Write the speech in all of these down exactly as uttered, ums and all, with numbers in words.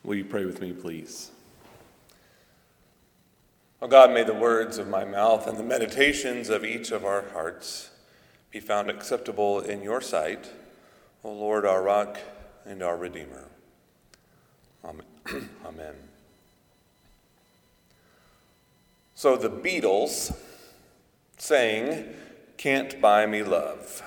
Will you pray with me, please? Oh God, may the words of my mouth and the meditations of each of our hearts be found acceptable in your sight, O Lord, our rock and our Redeemer. Amen. Amen. So the Beatles sang, "Can't Buy Me Love."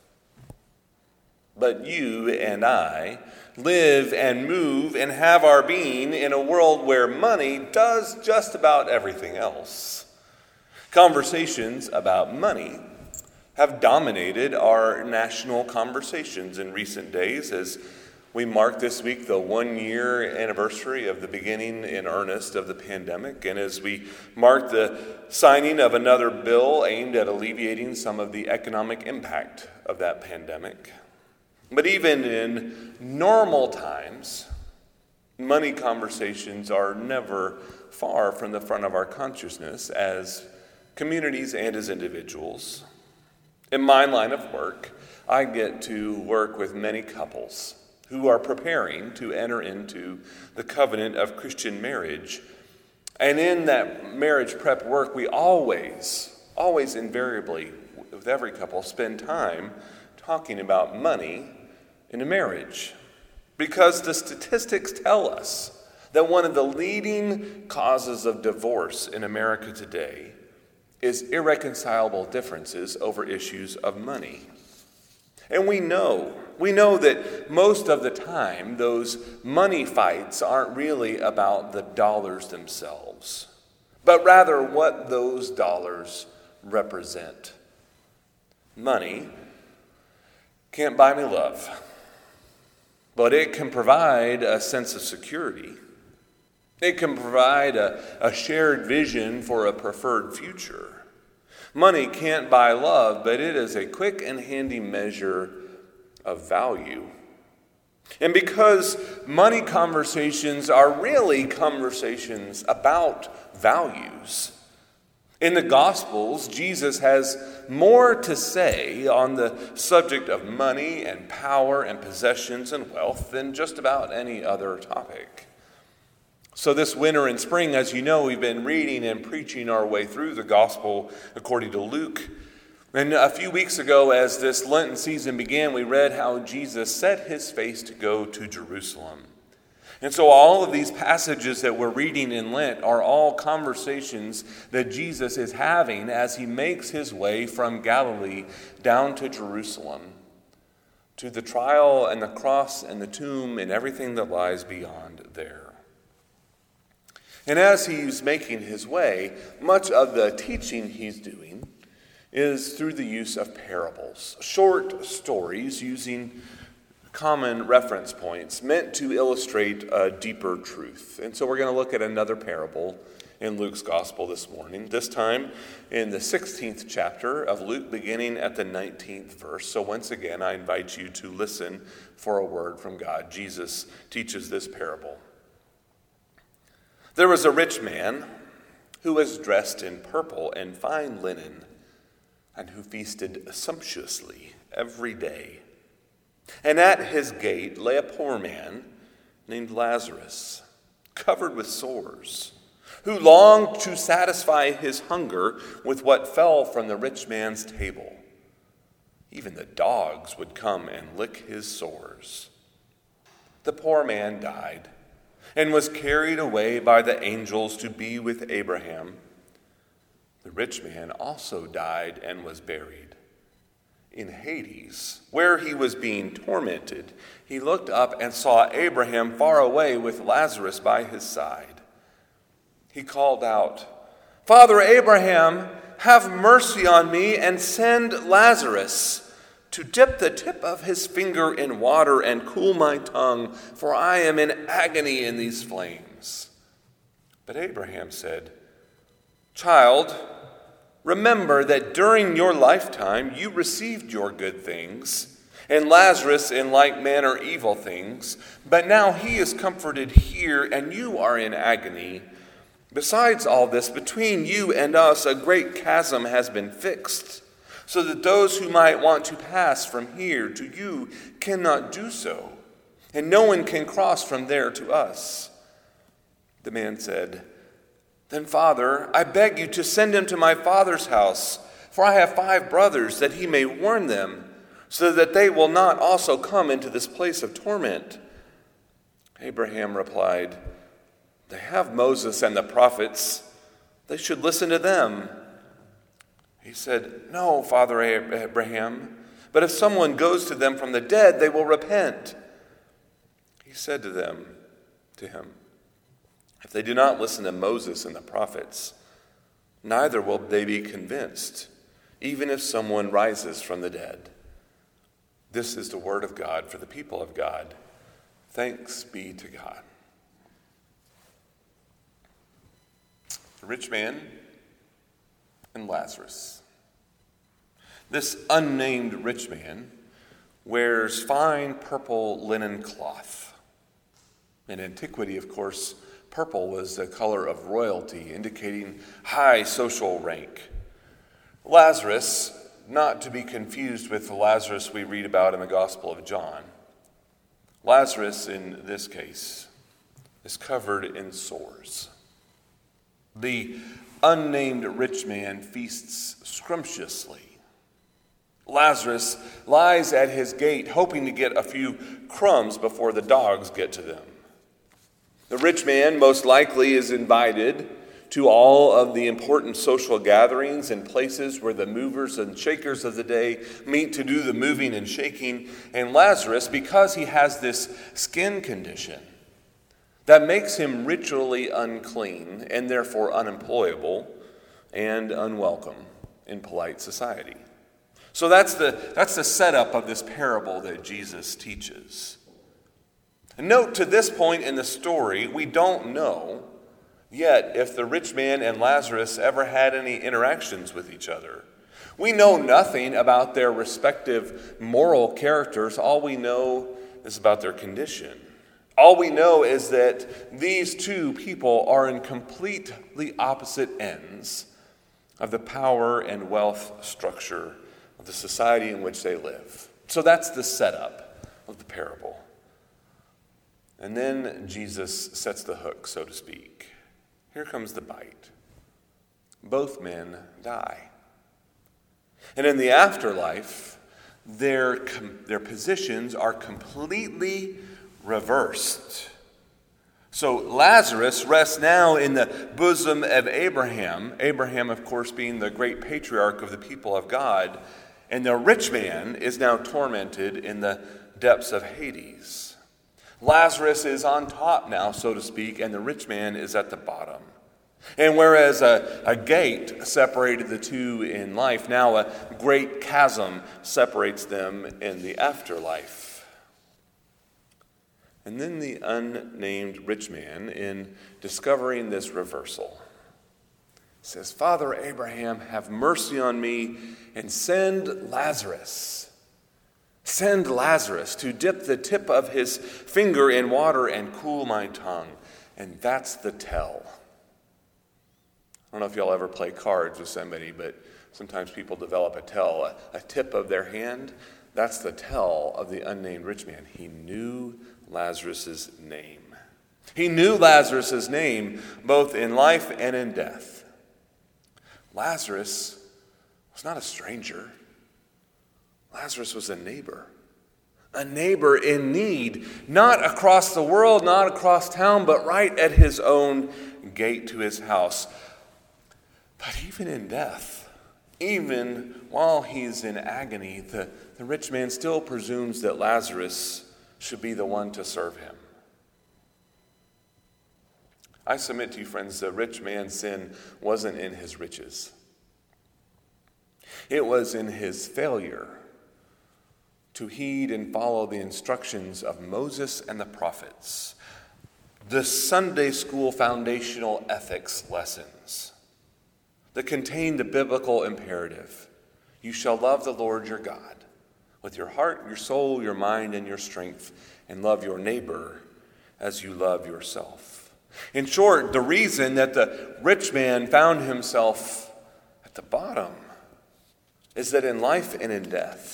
But you and I live and move and have our being in a world where money does just about everything else. Conversations about money have dominated our national conversations in recent days as we mark this week the one-year anniversary of the beginning in earnest of the pandemic, and as we mark the signing of another bill aimed at alleviating some of the economic impact of that pandemic. But even in normal times, money conversations are never far from the front of our consciousness as communities and as individuals. In my line of work, I get to work with many couples who are preparing to enter into the covenant of Christian marriage. And in that marriage prep work, we always, always invariably, with every couple, spend time talking about money in a marriage. Because the statistics tell us that one of the leading causes of divorce in America today is irreconcilable differences over issues of money. And we know, we know that most of the time those money fights aren't really about the dollars themselves, but rather what those dollars represent. Money can't buy me love, but it can provide a sense of security. It can provide a, a shared vision for a preferred future. Money can't buy love, but it is a quick and handy measure of value. And because money conversations are really conversations about values, in the Gospels, Jesus has more to say on the subject of money and power and possessions and wealth than just about any other topic. So this winter and spring, as you know, we've been reading and preaching our way through the Gospel according to Luke. And a few weeks ago, as this Lenten season began, we read how Jesus set his face to go to Jerusalem. And so all of these passages that we're reading in Lent are all conversations that Jesus is having as he makes his way from Galilee down to Jerusalem, to the trial and the cross and the tomb and everything that lies beyond there. And as he's making his way, much of the teaching he's doing is through the use of parables, short stories using common reference points meant to illustrate a deeper truth. And so we're going to look at another parable in Luke's gospel this morning, this time in the sixteenth chapter of Luke, beginning at the nineteenth verse. So once again, I invite you to listen for a word from God. Jesus teaches this parable. There was a rich man who was dressed in purple and fine linen, and who feasted sumptuously every day. And at his gate lay a poor man named Lazarus, covered with sores, who longed to satisfy his hunger with what fell from the rich man's table. Even the dogs would come and lick his sores. The poor man died and was carried away by the angels to be with Abraham. The rich man also died and was buried. In Hades, where he was being tormented, he looked up and saw Abraham far away with Lazarus by his side. He called out, "Father Abraham, have mercy on me and send Lazarus to dip the tip of his finger in water and cool my tongue, for I am in agony in these flames." But Abraham said, "Child, remember that during your lifetime you received your good things, and Lazarus in like manner evil things, but now he is comforted here and you are in agony. Besides all this, between you and us a great chasm has been fixed, so that those who might want to pass from here to you cannot do so, and no one can cross from there to us. The man said, "Then, Father, I beg you to send him to my father's house, for I have five brothers, that he may warn them, so that they will not also come into this place of torment." Abraham replied, "They have Moses and the prophets. They should listen to them." He said, "No, Father Abraham, but if someone goes to them from the dead, they will repent." He said to them, to him, "If they do not listen to Moses and the prophets, neither will they be convinced, even if someone rises from the dead." This is the word of God for the people of God. Thanks be to God. The rich man and Lazarus. This unnamed rich man wears fine purple linen cloth. In antiquity, of course, purple was the color of royalty, indicating high social rank. Lazarus, not to be confused with the Lazarus we read about in the Gospel of John. Lazarus, in this case, is covered in sores. The unnamed rich man feasts scrumptiously. Lazarus lies at his gate, hoping to get a few crumbs before the dogs get to them. The rich man most likely is invited to all of the important social gatherings and places where the movers and shakers of the day meet to do the moving and shaking. And Lazarus, because he has this skin condition that makes him ritually unclean and therefore unemployable and unwelcome in polite society. So that's the, that's the setup of this parable that Jesus teaches. And note, to this point in the story, we don't know yet if the rich man and Lazarus ever had any interactions with each other. We know nothing about their respective moral characters. All we know is about their condition. All we know is that these two people are in completely opposite ends of the power and wealth structure of the society in which they live. So that's the setup of the parable. And then Jesus sets the hook, so to speak. Here comes the bite. Both men die. And in the afterlife, their, their positions are completely reversed. So Lazarus rests now in the bosom of Abraham, Abraham, of course, being the great patriarch of the people of God, and the rich man is now tormented in the depths of Hades. Lazarus is on top now, so to speak, and the rich man is at the bottom. And whereas a, a gate separated the two in life, now a great chasm separates them in the afterlife. And then the unnamed rich man, in discovering this reversal, says, "Father Abraham, have mercy on me and send Lazarus. Send Lazarus to dip the tip of his finger in water and cool my tongue." And that's the tell. I don't know if y'all ever play cards with somebody, but sometimes people develop a tell, a, a tip of their hand. That's the tell of the unnamed rich man. He knew Lazarus' name. He knew Lazarus' name both in life and in death. Lazarus was not a stranger. Lazarus was a neighbor. A neighbor in need, not across the world, not across town, but right at his own gate to his house. But even in death, even while he's in agony, the, the rich man still presumes that Lazarus should be the one to serve him. I submit to you, friends, the rich man's sin wasn't in his riches. It was in his failure to heed and follow the instructions of Moses and the prophets, the Sunday school foundational ethics lessons that contain the biblical imperative: you shall love the Lord your God with your heart, your soul, your mind, and your strength, and love your neighbor as you love yourself. In short, the reason that the rich man found himself at the bottom is that in life and in death,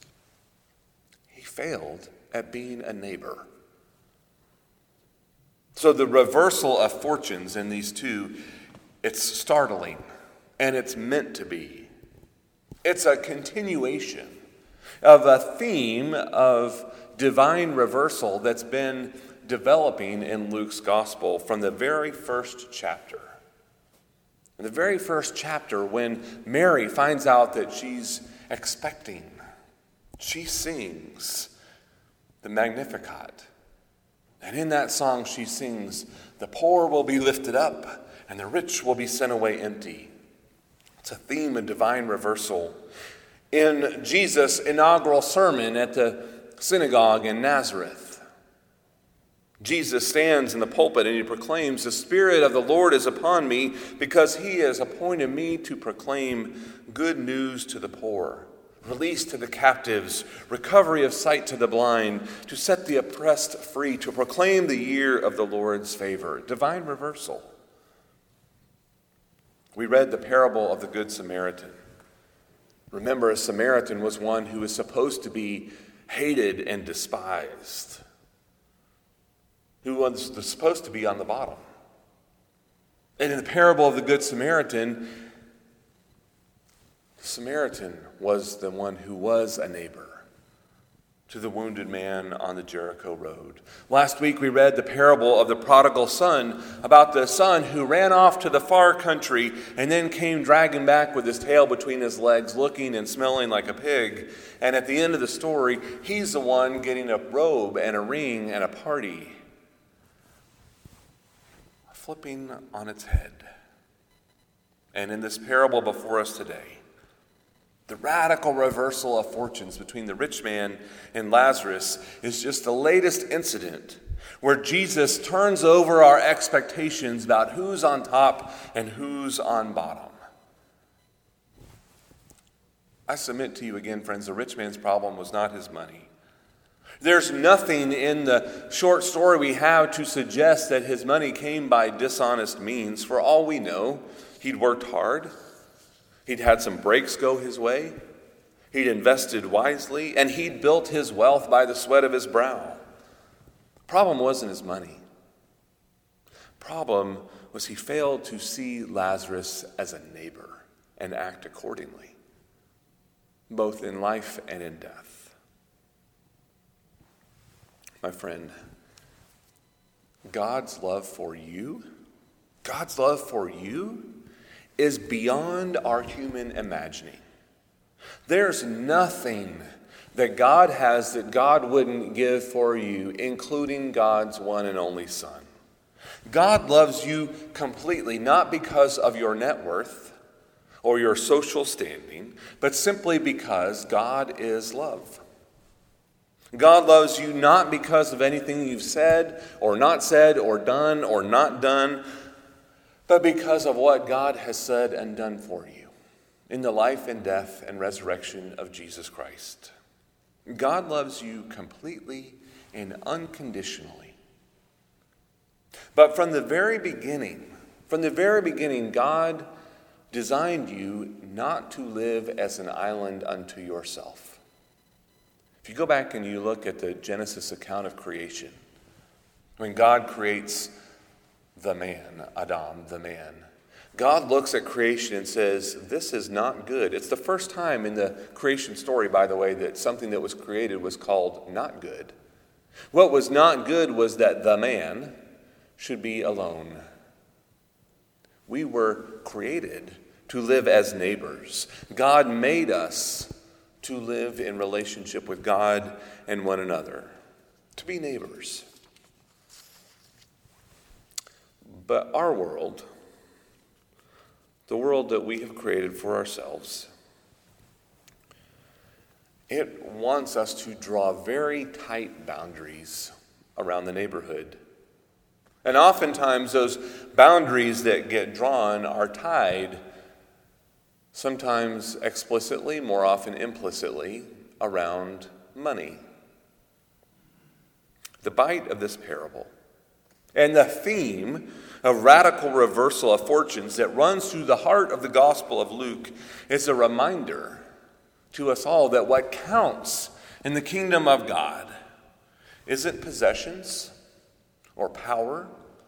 he failed at being a neighbor. So the reversal of fortunes in these two, it's startling, and it's meant to be. It's a continuation of a theme of divine reversal that's been developing in Luke's gospel from the very first chapter. In the very first chapter, when Mary finds out that she's expecting, she sings the Magnificat. And in that song she sings, "The poor will be lifted up, and the rich will be sent away empty." It's a theme of divine reversal. In Jesus' inaugural sermon at the synagogue in Nazareth, Jesus stands in the pulpit and he proclaims, "The Spirit of the Lord is upon me, because he has appointed me to proclaim good news to the poor, release to the captives, recovery of sight to the blind, to set the oppressed free, to proclaim the year of the Lord's favor." Divine reversal. We read the parable of the Good Samaritan. Remember, a Samaritan was one who was supposed to be hated and despised, who was supposed to be on the bottom. And in the parable of the Good Samaritan, the Samaritan was the one who was a neighbor to the wounded man on the Jericho road. Last week we read the parable of the prodigal son, about the son who ran off to the far country and then came dragging back with his tail between his legs, looking and smelling like a pig. And at the end of the story, he's the one getting a robe and a ring and a party, flipping on its head. And in this parable before us today, the radical reversal of fortunes between the rich man and Lazarus is just the latest incident where Jesus turns over our expectations about who's on top and who's on bottom. I submit to you again, friends, the rich man's problem was not his money. There's nothing in the short story we have to suggest that his money came by dishonest means. For all we know, he'd worked hard. He'd had some breaks go his way. He'd invested wisely, and he'd built his wealth by the sweat of his brow. Problem wasn't his money. Problem was he failed to see Lazarus as a neighbor and act accordingly, both in life and in death. My friend, God's love for you, God's love for you is beyond our human imagining. There's nothing that God has that God wouldn't give for you, including God's one and only Son. God loves you completely, not because of your net worth or your social standing, but simply because God is love. God loves you not because of anything you've said or not said or done or not done, but because of what God has said and done for you in the life and death and resurrection of Jesus Christ. God loves you completely and unconditionally. But from the very beginning, from the very beginning, God designed you not to live as an island unto yourself. If you go back and you look at the Genesis account of creation, when God creates the man, Adam, the man, God looks at creation and says, this is not good. It's the first time in the creation story, by the way, that something that was created was called not good. What was not good was that the man should be alone. We were created to live as neighbors. God made us to live in relationship with God and one another, to be neighbors. But our world, the world that we have created for ourselves, it wants us to draw very tight boundaries around the neighborhood. And oftentimes those boundaries that get drawn are tied, sometimes explicitly, more often implicitly, around money. The bite of this parable and the theme of radical reversal of fortunes that runs through the heart of the Gospel of Luke is a reminder to us all that what counts in the kingdom of God isn't possessions or power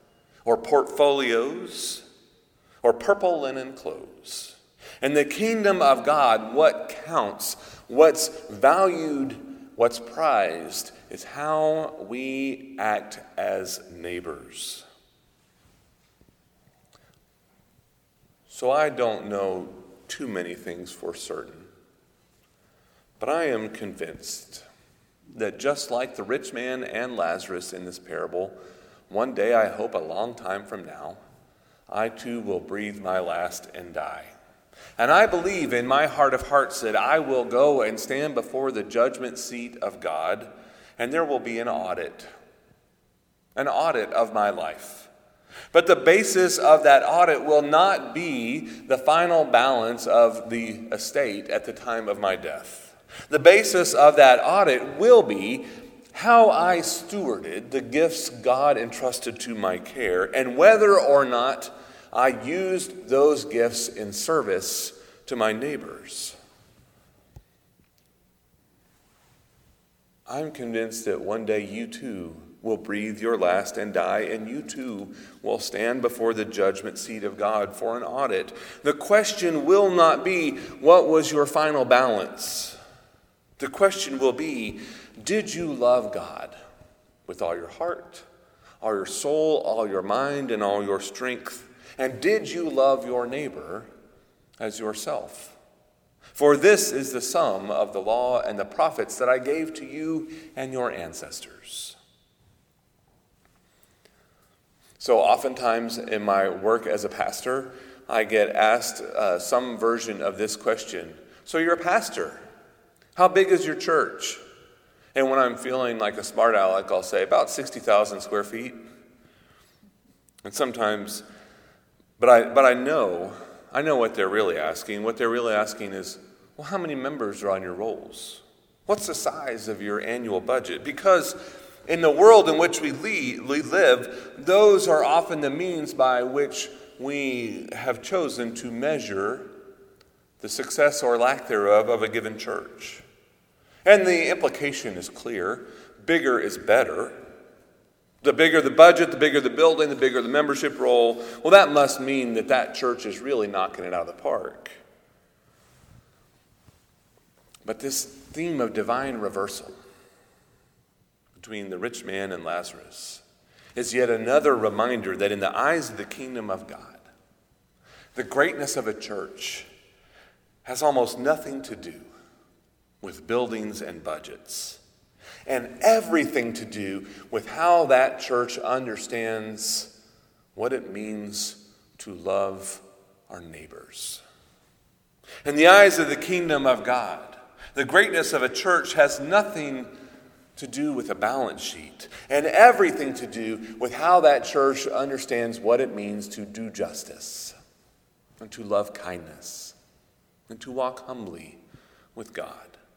or portfolios, or purple linen clothes. In the kingdom of God, what counts, what's valued, what's prized is how we act as neighbors. So I don't know too many things for certain, but I am convinced that just like the rich man and Lazarus in this parable, one day, I hope a long time from now, I too will breathe my last and die. And I believe in my heart of hearts that I will go and stand before the judgment seat of God, and there will be an audit, an audit of my life. But the basis of that audit will not be the final balance of the estate at the time of my death. The basis of that audit will be how I stewarded the gifts God entrusted to my care, and whether or not I used those gifts in service to my neighbors. I'm convinced that one day you too will breathe your last and die, and you too will stand before the judgment seat of God for an audit. The question will not be, what was your final balance? The question will be, did you love God with all your heart, all your soul, all your mind, and all your strength? And did you love your neighbor as yourself? For this is the sum of the law and the prophets that I gave to you and your ancestors. So oftentimes in my work as a pastor, I get asked uh, some version of this question. So you're a pastor. How big is your church? And when I'm feeling like a smart aleck, I'll say about sixty thousand square feet. And sometimes, but I but I know, I know what they're really asking. What they're really asking is, well, how many members are on your rolls? What's the size of your annual budget? Because in the world in which we live, those are often the means by which we have chosen to measure the success or lack thereof of a given church. And the implication is clear. Bigger is better. The bigger the budget, the bigger the building, the bigger the membership roll. Well, that must mean that that church is really knocking it out of the park. But this theme of divine reversal between the rich man and Lazarus is yet another reminder that in the eyes of the kingdom of God, the greatness of a church has almost nothing to do with buildings and budgets, and everything to do with how that church understands what it means to love our neighbors. In the eyes of the kingdom of God, the greatness of a church has nothing to do with a balance sheet, and everything to do with how that church understands what it means to do justice, and to love kindness, and to walk humbly with God.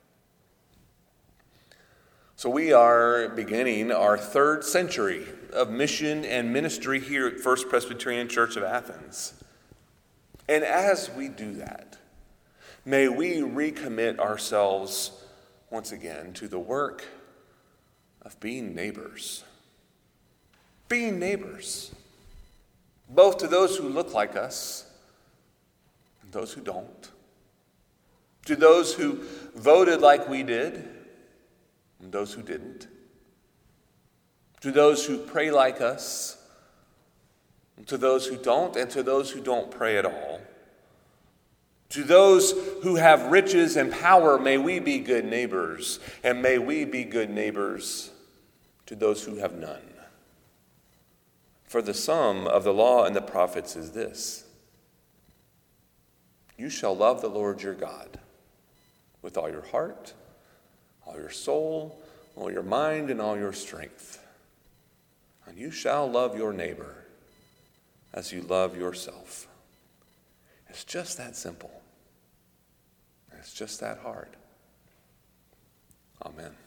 So we are beginning our third century of mission and ministry here at First Presbyterian Church of Athens. And as we do that, may we recommit ourselves once again to the work of being neighbors. Being neighbors, both to those who look like us and those who don't. To those who voted like we did and those who didn't. To those who pray like us, and to those who don't, and to those who don't pray at all. To those who have riches and power, may we be good neighbors, and may we be good neighbors to those who have none. For the sum of the law and the prophets is this: you shall love the Lord your God with all your heart, all your soul, all your mind, and all your strength. And you shall love your neighbor as you love yourself. It's just that simple. It's just that hard. Amen.